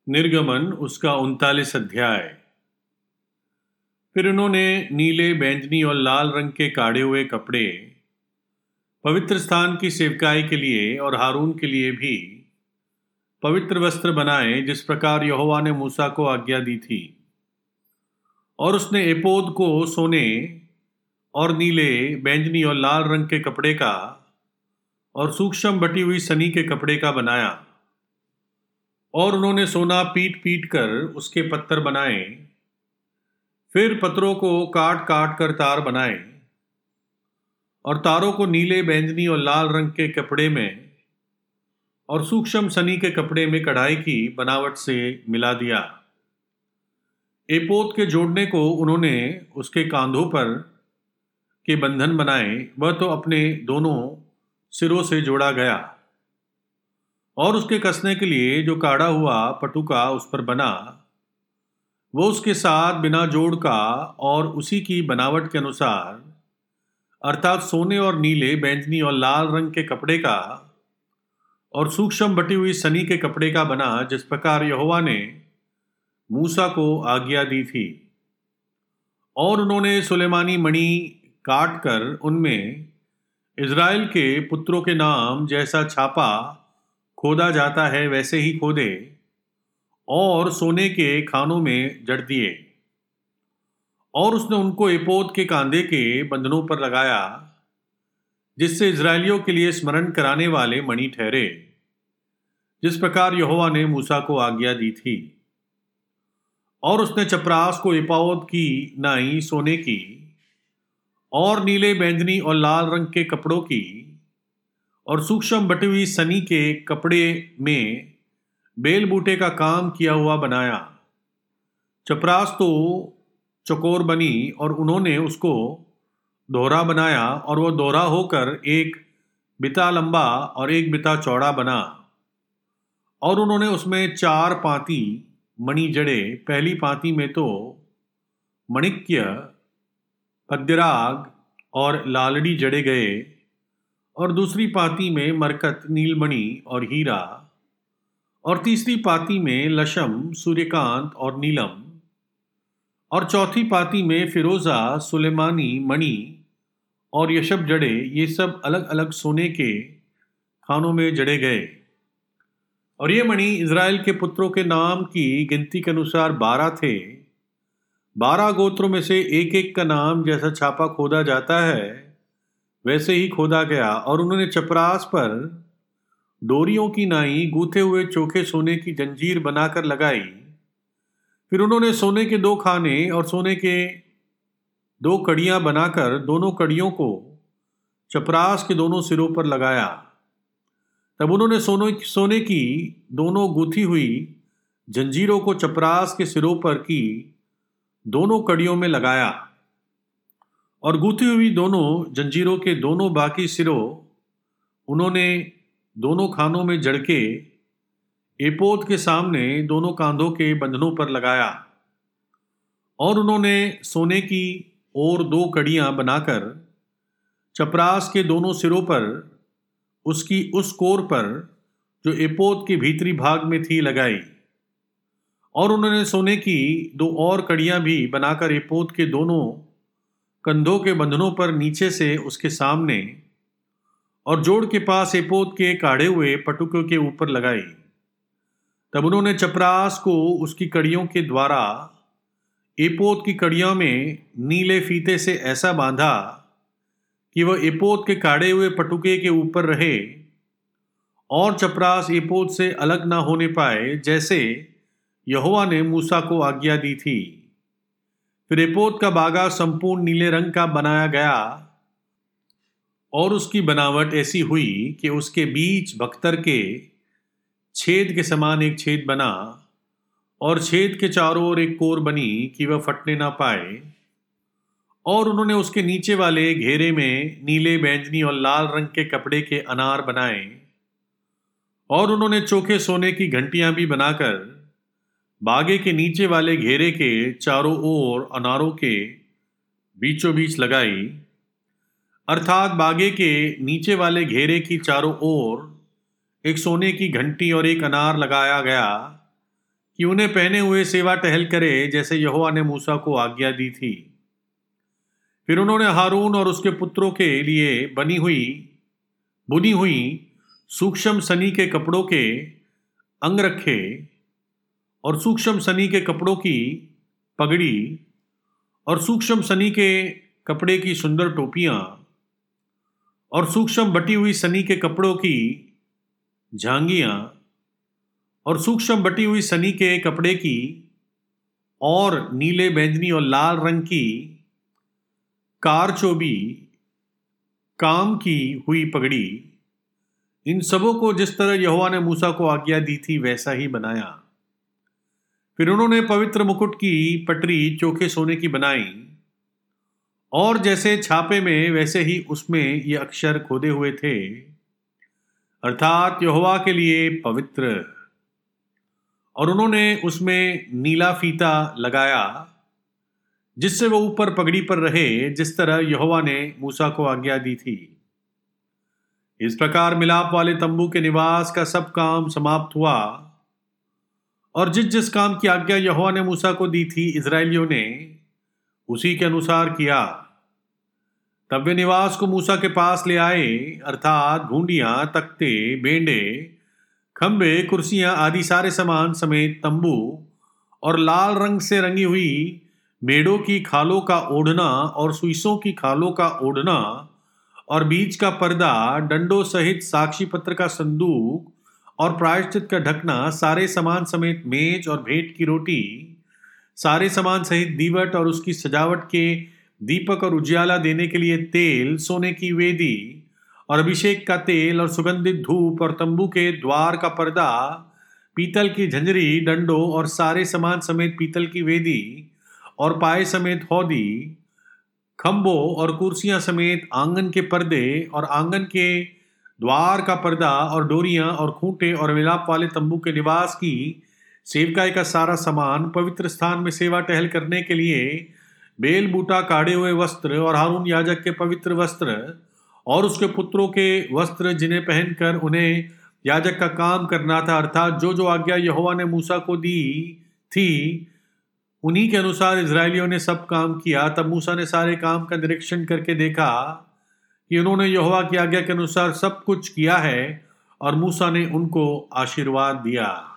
निर्गमन उसका 39 अध्याय। फिर उन्होंने नीले, बैंगनी और लाल रंग के काढ़े हुए कपड़े पवित्र स्थान की सेवकाई के लिए और हारून के लिए भी पवित्र वस्त्र बनाए, जिस प्रकार यहोवा ने मूसा को आज्ञा दी थी। और उसने एपोद को सोने और नीले, बैंगनी और लाल रंग के कपड़े का और सूक्ष्म बटी हुई सनी के कपड़े का बनाया। और उन्होंने सोना पीट पीट कर उसके पत्तर बनाए, फिर पत्तरों को काट काट कर तार बनाए और तारों को नीले, बैंगनी और लाल रंग के कपड़े में और सूक्ष्म सनी के कपड़े में कढ़ाई की बनावट से मिला दिया। एपोद के जोड़ने को उन्होंने उसके कांधों पर के बंधन बनाए, वह तो अपने दोनों सिरों से जोड़ा गया। और उसके कसने के लिए जो काढ़ा हुआ पटुका उस पर बना, वो उसके साथ बिना जोड़ का और उसी की बनावट के अनुसार, अर्थात सोने और नीले, बैंगनी और लाल रंग के कपड़े का और सूक्ष्म बटी हुई सनी के कपड़े का बना, जिस प्रकार यहोवा ने मूसा को आज्ञा दी थी। और उन्होंने सुलेमानी मणि काट कर उनमें इज़राइल के पुत्रों के नाम जैसा छापा खोदा जाता है वैसे ही खोदे और सोने के खानों में जड़ दिए। और उसने उनको एपोद के कांधे के बंधनों पर लगाया, जिससे इज़राइलियों के लिए स्मरण कराने वाले मणि ठहरे, जिस प्रकार यहोवा ने मूसा को आज्ञा दी थी। और उसने चपरास को एपोद की नाई सोने की और नीले, बैंगनी और लाल रंग के कपड़ों की और सूक्ष्म बटी हुई सनी के कपड़े में बेल बूटे का काम किया हुआ बनाया। चपरास तो चकोर बनी और उन्होंने उसको दोहरा बनाया, और वह दोहरा होकर एक बिता लंबा और एक बिता चौड़ा बना। और उन्होंने उसमें 4 पाँति मणि जड़े। पहली पाँति में तो मणिक्य, पद्यराग और लालड़ी जड़े गए, और दूसरी पाँति में मरकत, नीलमणि और हीरा, और तीसरी पाँति में लशम, सूर्यकांत और नीलम, और चौथी पाँति में फिरोजा, सुलेमानी मणि और यशब जड़े। ये सब अलग अलग सोने के खानों में जड़े गए। और ये मणि इज़राइल के पुत्रों के नाम की गिनती के अनुसार 12 थे। 12 गोत्रों में से एक एक का नाम जैसा छापा खोदा जाता है वैसे ही खोदा गया। और उन्होंने चपरास पर डोरियों की नाई गूथे हुए चोखे सोने की जंजीर बनाकर लगाई। फिर उन्होंने सोने के 2 खाने और सोने के 2 कड़ियां बनाकर दोनों कड़ियों को चपरास के दोनों सिरों पर लगाया। तब उन्होंने सोने की दोनों गूथी हुई जंजीरों को चपरास के सिरों पर की दोनों कड़ियों में लगाया, और गूथी हुई दोनों जंजीरों के दोनों बाकी सिरों उन्होंने दोनों खानों में जड़ के एपोद के सामने दोनों कांधों के बंधनों पर लगाया। और उन्होंने सोने की और 2 कड़ियां बनाकर चपरास के दोनों सिरों पर उसकी उस कोर पर जो एपोद के भीतरी भाग में थी लगाई। और उन्होंने सोने की 2 और कड़ियां भी बनाकर एपोद के दोनों कंधों के बंधनों पर नीचे से उसके सामने और जोड़ के पास एपोद के काढ़े हुए पटुकों के ऊपर लगाई। तब उन्होंने चपरास को उसकी कड़ियों के द्वारा एपोद की कड़ियों में नीले फीते से ऐसा बांधा कि वह एपोद के काढ़े हुए पटुके के ऊपर रहे, और चपरास एपोद से अलग ना होने पाए, जैसे यहोवा ने मूसा को आज्ञा दी थी। फिर एपोद का बागा संपूर्ण नीले रंग का बनाया गया, और उसकी बनावट ऐसी हुई कि उसके बीच बख्तर के छेद के समान एक छेद बना, और छेद के चारों ओर एक कोर बनी कि वह फटने ना पाए। और उन्होंने उसके नीचे वाले घेरे में नीले, बैंगनी और लाल रंग के कपड़े के अनार बनाए। और उन्होंने चोखे सोने की घंटियां भी बनाकर बागे के नीचे वाले घेरे के चारों ओर अनारों के बीचों बीच लगाई, अर्थात बागे के नीचे वाले घेरे की चारों ओर एक सोने की घंटी और एक अनार लगाया गया कि उन्हें पहने हुए सेवा टहल करे, जैसे यहोवा ने मूसा को आज्ञा दी थी। फिर उन्होंने हारून और उसके पुत्रों के लिए बुनी हुई सूक्ष्म सनी के कपड़ों के अंगरखे और सूक्ष्म सनी के कपड़ों की पगड़ी और सूक्ष्म सनी के कपड़े की सुंदर टोपियां और सूक्ष्म बटी हुई सनी के कपड़ों की झांगियां और सूक्ष्म बटी हुई सनी के कपड़े की और नीले, बैंगनी और लाल रंग की कारचोबी काम की हुई पगड़ी, इन सबों को जिस तरह यहोवा ने मूसा को आज्ञा दी थी वैसा ही बनाया। फिर उन्होंने पवित्र मुकुट की पटरी चोखे सोने की बनाई और जैसे छापे में वैसे ही उसमें ये अक्षर खोदे हुए थे, अर्थात यहोवा के लिए पवित्र। और उन्होंने उसमें नीला फीता लगाया जिससे वो ऊपर पगड़ी पर रहे, जिस तरह यहोवा ने मूसा को आज्ञा दी थी। इस प्रकार मिलाप वाले तंबू के निवास का सब काम समाप्त हुआ और जिस जिस काम की आज्ञा यहोवा ने मूसा को दी थी इजरायलियों ने उसी के अनुसार किया। तब वे निवास को मूसा के पास ले आए, अर्थात घूंडियां, तख्ते, बेंडे, खंबे, कुर्सियां आदि सारे सामान समेत तंबू और लाल रंग से रंगी हुई मेढ़ों की खालों का ओढ़ना और सुइसों की खालों का ओढ़ना और बीच का पर्दा, डंडों सहित साक्षी पत्र का संदूक और प्रायश्चित का ढकना, सारे सामान समेत मेज और भेंट की रोटी, सारे सामान सहित दीवट और उसकी सजावट के दीपक और उजियाला देने के लिए तेल, सोने की वेदी और अभिषेक का तेल और सुगंधित धूप और तंबू के द्वार का पर्दा, पीतल की झंझरी, डंडों और सारे सामान समेत पीतल की वेदी और पाए समेत हौदी, खंभों और कुर्सियां समेत आंगन के पर्दे और आंगन के द्वार का पर्दा और डोरियां और खूंटे और मिलाप वाले तंबू के निवास की सेवकाई का सारा सामान, पवित्र स्थान में सेवा टहल करने के लिए बेल बूटा, काढ़े हुए वस्त्र और हारून याजक के पवित्र वस्त्र और उसके पुत्रों के वस्त्र जिन्हें पहनकर उन्हें याजक का काम करना था, अर्थात जो जो आज्ञा यहोवा ने मूसा को दी थी उन्हीं के अनुसार इजरायलियों ने सब काम किया। तब मूसा ने सारे काम का निरीक्षण करके देखा कि उन्होंने यहोवा की आज्ञा के अनुसार सब कुछ किया है और मूसा ने उनको आशीर्वाद दिया।